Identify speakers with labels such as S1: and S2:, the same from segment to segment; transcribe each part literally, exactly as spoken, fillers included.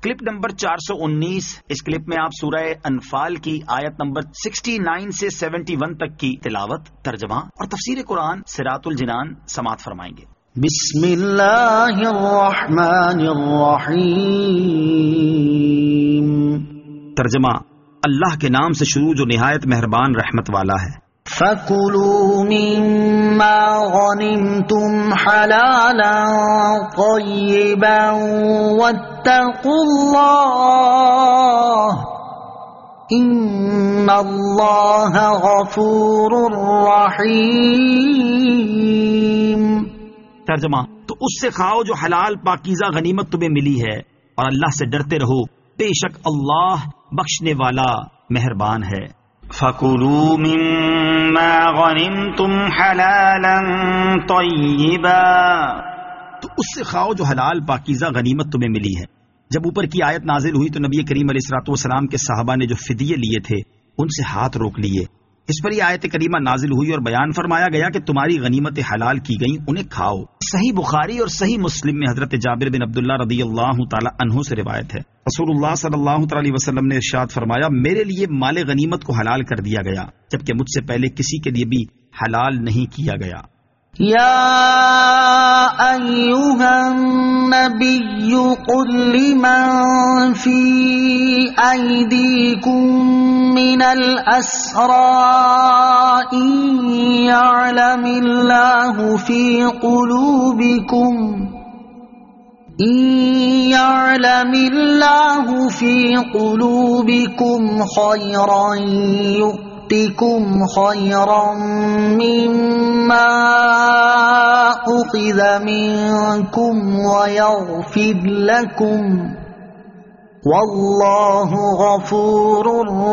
S1: Clip number چار سو انیس. اس clip میں آپ سورہ انفال کی آیت نمبر انسٹھ سے اکہتر تک کی تلاوت، ترجمہ اور تفسیر قرآن صراط الجنان سماعت فرمائیں گے.
S2: بسم اللہ الرحمن الرحیم.
S1: ترجمہ: اللہ کے نام سے شروع جو نہایت مہربان رحمت والا ہے.
S2: فَكُلُوا مِمَّا غَنِمْتُمْ حَلَالًا طَيِّبًا وَاتَّقُوا اللَّهَ إِنَّ اللَّهَ غَفُورٌ رَّحِيمٌ.
S1: ترجمہ: تو اس سے کھاؤ جو حلال پاکیزہ غنیمت تمہیں ملی ہے، اور اللہ سے ڈرتے رہو، بے شک اللہ بخشنے والا مہربان ہے.
S3: فَكُلُوا مِمَّا غَنِمْتُمْ حَلَالًا طَيِّبًا.
S1: تو اس سے کھاؤ جو حلال پاکیزہ غنیمت تمہیں ملی ہے. جب اوپر کی آیت نازل ہوئی تو نبی کریم علیہ الصلوۃ والسلام کے صحابہ نے جو فدیے لیے تھے ان سے ہاتھ روک لیے. اس پر یہ آیت کریمہ نازل ہوئی اور بیان فرمایا گیا کہ تمہاری غنیمت حلال کی گئیں، انہیں کھاؤ. صحیح بخاری اور صحیح مسلم میں حضرت جابر بن عبداللہ رضی اللہ تعالی عنہ سے روایت ہے، رسول اللہ صلی اللہ تعالی علیہ وسلم نے ارشاد فرمایا، میرے لیے مال غنیمت کو حلال کر دیا گیا جبکہ مجھ سے پہلے کسی کے لیے بھی حلال نہیں کیا گیا.
S2: یا ایھا النبی قل لمن فی ایدیکم من الاسراء ان یعلم اللہ فی قلوبکم ان یعلم اللہ فی قلوبکم خیرا یؤتکم خیرا مما اخذ منکم ویغفر لکم واللہ غفور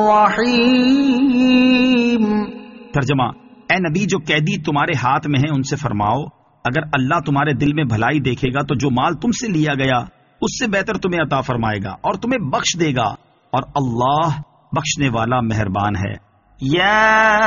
S2: رحیم.
S1: ترجمہ: اے نبی، جو قیدی تمہارے ہاتھ میں ہیں ان سے فرماؤ، اگر اللہ تمہارے دل میں بھلائی دیکھے گا تو جو مال تم سے لیا گیا اس سے بہتر تمہیں عطا فرمائے گا اور تمہیں بخش دے گا، اور اللہ بخشنے والا مہربان ہے.
S3: یا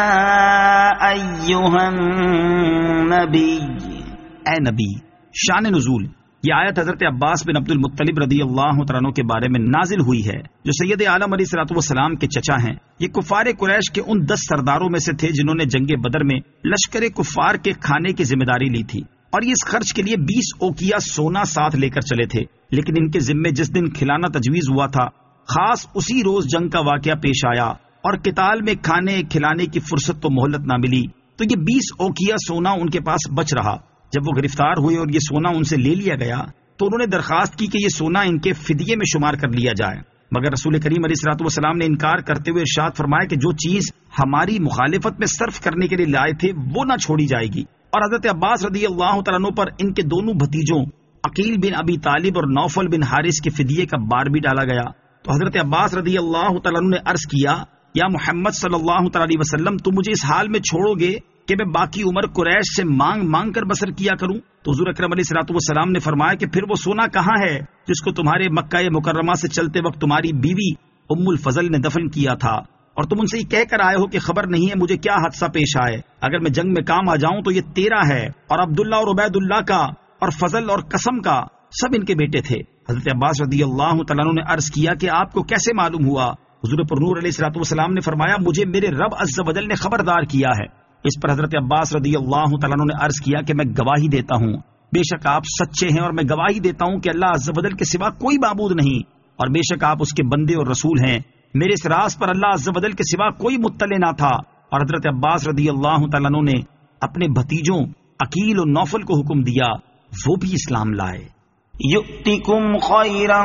S3: ایھا النبی.
S1: اے نبی. شان نزول: یہ آیت حضرت عباس بن عبد المطلب رضی اللہ تعالیٰ عنہ کے بارے میں نازل ہوئی ہے جو سید عالم علیہ الصلوۃ والسلام کے چچا ہیں. یہ کفار قریش کے ان دس سرداروں میں سے تھے جنہوں نے جنگ بدر میں لشکر کفار کے کھانے کی ذمہ داری لی تھی، اور یہ اس خرچ کے لیے بیس اوکیا سونا ساتھ لے کر چلے تھے. لیکن ان کے ذمے جس دن کھلانا تجویز ہوا تھا خاص اسی روز جنگ کا واقعہ پیش آیا اور قتال میں کھانے کھلانے کی فرصت تو مہلت نہ ملی، تو یہ بیس اوکیا سونا ان کے پاس بچ رہا. جب وہ گرفتار ہوئے اور یہ سونا ان سے لے لیا گیا تو انہوں نے درخواست کی کہ یہ سونا ان کے فدیے میں شمار کر لیا جائے، مگر رسول کریم علیہ الصلوۃ والسلام نے انکار کرتے ہوئے ارشاد فرمایا کہ جو چیز ہماری مخالفت میں صرف کرنے کے لیے لائے تھے وہ نہ چھوڑی جائے گی. اور حضرت عباس رضی اللہ تعالیٰ عنہ پر ان کے دونوں بھتیجوں عقیل بن ابی طالب اور نوفل بن حارث کے فدیے کا بار بھی ڈالا گیا. تو حضرت عباس رضی اللہ تعالیٰ عنہ نے عرض کیا، یا محمد صلی اللہ تعالی علیہ وسلم، تم مجھے اس حال میں چھوڑو گے کہ میں باقی عمر قریش سے مانگ مانگ کر بسر کیا کروں؟ تو حضور اکرم علیہ الصلوۃ والسلام نے فرمایا کہ پھر وہ سونا کہاں ہے جس کو تمہارے مکہ مکرمہ سے چلتے وقت تمہاری بیوی ام الفضل نے دفن کیا تھا، اور تم ان سے یہ کہہ کر آئے ہو کہ خبر نہیں ہے مجھے کیا حادثہ پیش آئے، اگر میں جنگ میں کام آ جاؤں تو یہ تیرا ہے، اور عبداللہ اور عبید اللہ کا اور فضل اور قسم کا سب ان کے بیٹے تھے. حضرت عباس رضی اللہ تعالیٰ عنہ نے عرض کیا کہ آپ کو کیسے معلوم ہوا؟ حضور پر نور علیہ الصلوۃ والسلام نے فرمایا، مجھے میرے رب عز و جل نے خبردار کیا ہے. اس پر حضرت عباس رضی اللہ تعالیٰ عنہ نے عرض کیا کہ میں گواہی دیتا ہوں، بے شک آپ سچے ہیں، اور میں گواہی دیتا ہوں کہ اللہ عز و جل کے سوا کوئی معبود نہیں، اور بے شک آپ اس کے بندے اور رسول ہیں. میرے اس راز پر اللہ عز و جل کے سوا کوئی مطلع نہ تھا. اور حضرت عباس رضی اللہ تعالیٰ عنہ نے اپنے بھتیجوں عقیل اور نوفل کو حکم دیا وہ بھی اسلام لائے.
S3: یؤتکم خیرا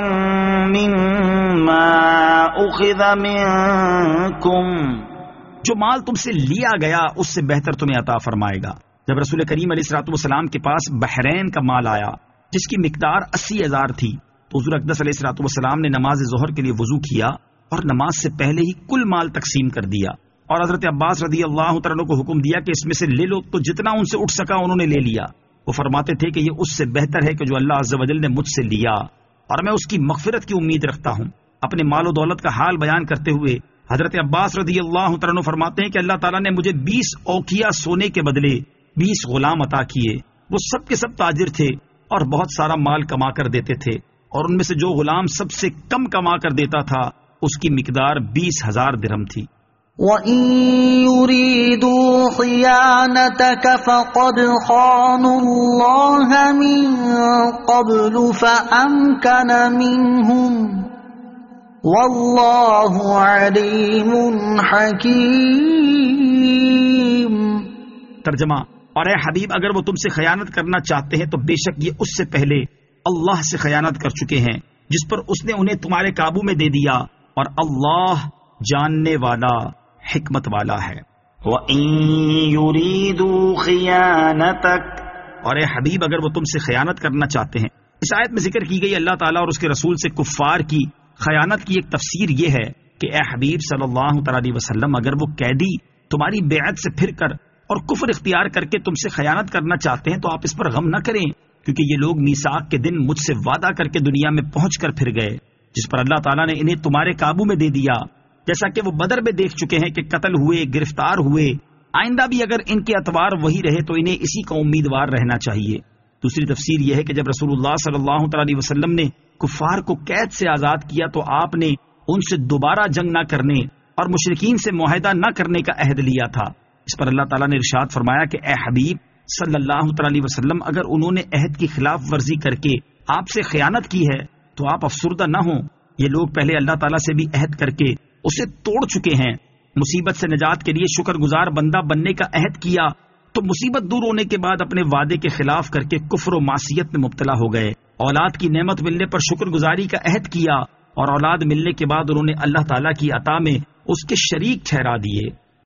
S3: مما اخذ منکم.
S1: جو مال تم سے لیا گیا اس سے بہتر تمہیں عطا فرمائے گا. جب رسول کریم علیہ الصلوۃ والسلام کے پاس بحرین کا مال آیا جس کی مقدار اسی ہزار تھی تو حضور اقدس علیہ الصلوۃ والسلام نے نماز ظہر کے لیے وضو کیا اور نماز سے پہلے ہی کل مال تقسیم کر دیا، اور حضرت عباس رضی اللہ تعالیٰ کو حکم دیا کہ اس میں سے لے لو. تو جتنا ان سے اٹھ سکا انہوں نے لے لیا. وہ فرماتے تھے کہ یہ اس سے بہتر ہے کہ جو اللہ عز و جل نے مجھ سے لیا، اور میں اس کی مغفرت کی امید رکھتا ہوں. اپنے مال و دولت کا حال بیان کرتے ہوئے حضرت عباس رضی اللہ تعالیٰ فرماتے ہیں کہ اللہ تعالیٰ نے مجھے بیس اوکیا سونے کے بدلے بیس غلام عطا کیے. وہ سب کے سب تاجر تھے اور بہت سارا مال کما کر دیتے تھے. اور ان میں سے جو غلام سب سے کم کما کر دیتا تھا اس کی مقدار بیس ہزار درہم تھی۔
S2: وَإِن يُرِيدُوا خِيَانَتَكَ فَقَدْ خَانُوا اللَّهَ مِن قَبْلُ فَأَمْكَنَ مِنْهُمْ وَاللَّهُ عَلِيمٌ حَكِيمٌ۔
S1: ترجمہ: اور اے حبیب اگر وہ تم سے خیانت کرنا چاہتے ہیں تو بے شک یہ اس سے پہلے اللہ سے خیانت کر چکے ہیں جس پر اس نے انہیں تمہارے قابو میں دے دیا، اور اللہ جاننے والا حکمت والا ہے۔
S3: وَإِن يُرِيدُوا خِيَانَتَكَ،
S1: اور اے حبیب اگر وہ تم سے خیانت کرنا چاہتے ہیں۔ اس آیت میں ذکر کی گئی اللہ تعالیٰ اور اس کے رسول سے کفار کی خیانت کی ایک تفسیر یہ ہے کہ اے حبیب صلی اللہ تعالی علیہ وسلم اگر وہ قیدی تمہاری بیعت سے پھر کر اور کفر اختیار کر کے تم سے خیانت کرنا چاہتے ہیں تو آپ اس پر غم نہ کریں، کیونکہ یہ لوگ میثاق کے دن مجھ سے وعدہ کر کے دنیا میں پہنچ کر پھر گئے، جس پر اللہ تعالیٰ نے انہیں تمہارے قابو میں دے دیا، جیسا کہ وہ بدر میں دیکھ چکے ہیں کہ قتل ہوئے، گرفتار ہوئے۔ آئندہ بھی اگر ان کے اعتبار وہی رہے تو انہیں اسی کا امیدوار رہنا چاہیے۔ دوسری تفسیر یہ ہے کہ جب رسول اللہ صلی اللہ تعالی علیہ وسلم نے کفار کو قید سے آزاد کیا تو آپ نے ان سے دوبارہ جنگ نہ کرنے اور مشرکین سے معاہدہ نہ کرنے کا عہد لیا تھا۔ اس پر اللہ تعالیٰ نے ارشاد فرمایا کہ اے حبیب صلی اللہ تعالی علیہ وسلم اگر انہوں نے عہد کی خلاف ورزی کر کے آپ سے خیانت کی ہے تو آپ افسردہ نہ ہوں، یہ لوگ پہلے اللہ تعالیٰ سے بھی عہد کر کے اسے توڑ چکے ہیں۔ مصیبت سے نجات کے لیے شکر گزار بندہ بننے کا عہد کیا تو مصیبت دور ہونے کے بعد اپنے وعدے کے خلاف کر کے کفر و معصیت میں مبتلا ہو گئے۔ اولاد کی نعمت ملنے پر شکر گزاری کا عہد کیا اور اولاد ملنے کے بعد انہوں نے اللہ تعالیٰ کی عطا میں اس کے شریک ٹھہرا دیے۔